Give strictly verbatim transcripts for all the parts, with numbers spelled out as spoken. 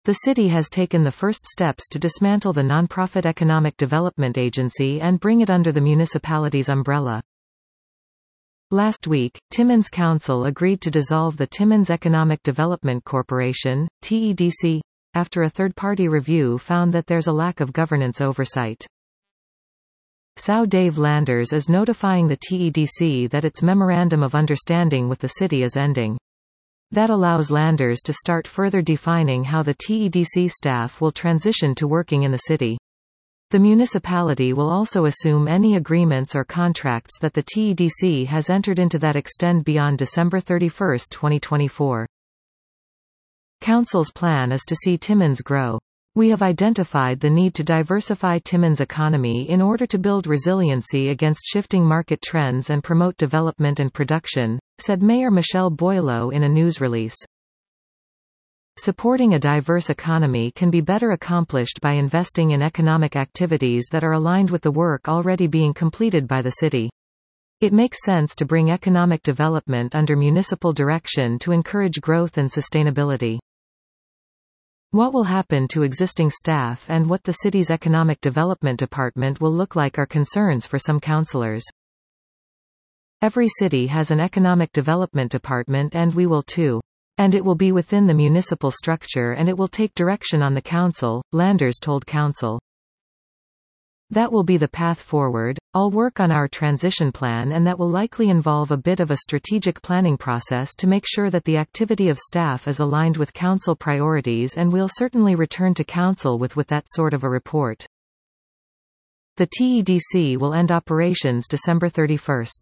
The city has taken the first steps to dismantle the nonprofit Economic Development Agency and bring it under the municipality's umbrella. Last week, Timmins Council agreed to dissolve the Timmins Economic Development Corporation, T E D C, after a third-party review found that there's a lack of governance oversight. S O U Dave Landers is notifying the T E D C that its Memorandum of Understanding with the city is ending. That allows Landers to start further defining how the T E D C staff will transition to working in the city. The municipality will also assume any agreements or contracts that the T E D C has entered into that extend beyond December thirty-first, twenty twenty-four. Council's plan is to see Timmins grow. We have identified the need to diversify Timmins' economy in order to build resiliency against shifting market trends and promote development and production, said Mayor Michelle Boileau in a news release. Supporting a diverse economy can be better accomplished by investing in economic activities that are aligned with the work already being completed by the city. It makes sense to bring economic development under municipal direction to encourage growth and sustainability. What will happen to existing staff and what the city's economic development department will look like are concerns for some councillors. Every city has an economic development department and we will too. And it will be within the municipal structure and it will take direction on the council, Landers told council. That will be the path forward. I'll work on our transition plan and that will likely involve a bit of a strategic planning process to make sure that the activity of staff is aligned with council priorities, and we'll certainly return to council with with that sort of a report. The T E D C will end operations December thirty-first.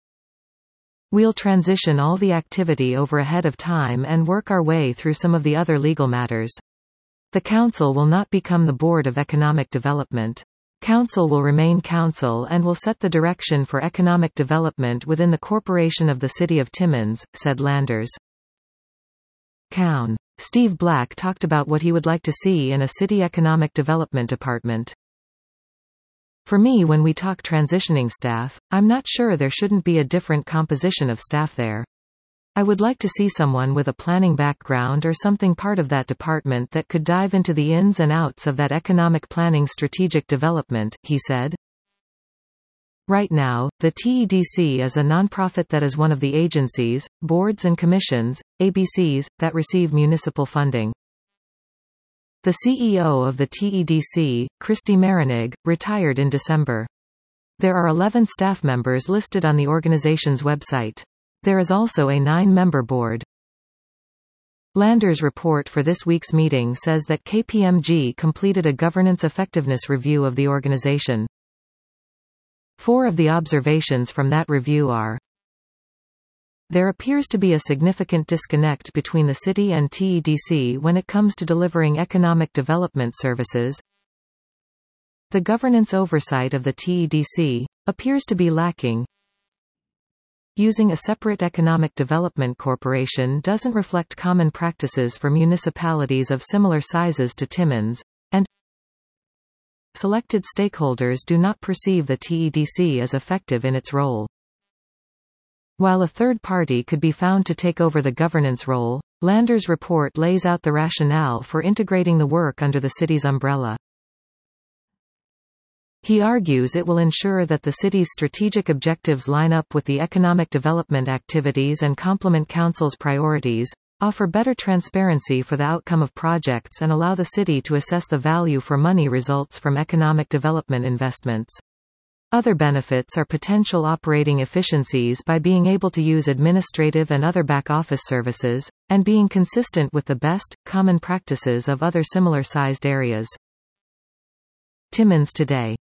We'll transition all the activity over ahead of time and work our way through some of the other legal matters. The council will not become the Board of Economic Development. Council will remain council and will set the direction for economic development within the corporation of the City of Timmins, said Landers. Coun. Steve Black talked about what he would like to see in a city economic development department. For me, when we talk transitioning staff, I'm not sure there shouldn't be a different composition of staff there. I would like to see someone with a planning background or something part of that department that could dive into the ins and outs of that economic planning strategic development, he said. Right now, the T E D C is a nonprofit that is one of the agencies, boards and commissions, A B Cs, that receive municipal funding. The C E O of the T E D C, Christy Marinig, retired in December. There are eleven staff members listed on the organization's website. There is also a nine-member board. Landers' report for this week's meeting says that K P M G completed a governance effectiveness review of the organization. Four of the observations from that review are: there appears to be a significant disconnect between the city and T E D C when it comes to delivering economic development services. The governance oversight of the T E D C appears to be lacking. Using a separate economic development corporation doesn't reflect common practices for municipalities of similar sizes to Timmins, and selected stakeholders do not perceive the T E D C as effective in its role. While a third party could be found to take over the governance role, Landers' report lays out the rationale for integrating the work under the city's umbrella. He argues it will ensure that the city's strategic objectives line up with the economic development activities and complement council's priorities, offer better transparency for the outcome of projects, and allow the city to assess the value for money results from economic development investments. Other benefits are potential operating efficiencies by being able to use administrative and other back-office services, and being consistent with the best, common practices of other similar-sized areas. Timmins Today.